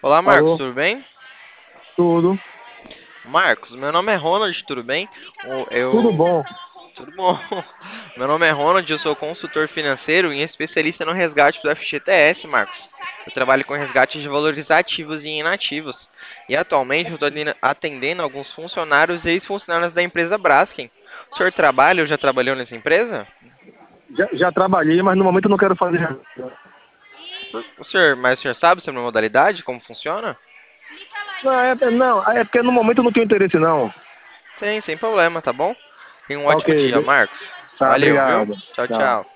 Olá, Marcos, Alô, tudo bem? tudo? Marcos, meu nome é Ronald, tudo bem? O- Tudo Eu. bom? Tudo bom? Meu nome é Ronald, eu sou consultor financeiro e especialista no resgate do FGTS, Marcos. Eu trabalho com resgate de valores ativos e inativos. E atualmente eu estou atendendo alguns funcionários e ex-funcionários da empresa Braskem. O senhor trabalha ou já trabalhou nessa empresa? Já trabalhei, mas no momento eu não quero fazer. Mas o senhor sabe sobre a modalidade, como funciona? Não, é porque no momento eu não tenho interesse, não. Sem problema, tá bom? Tenha um Tá ok, ótimo dia, Marcos. tá, Valeu, viu? obrigado. Tchau, Tchau. tchau.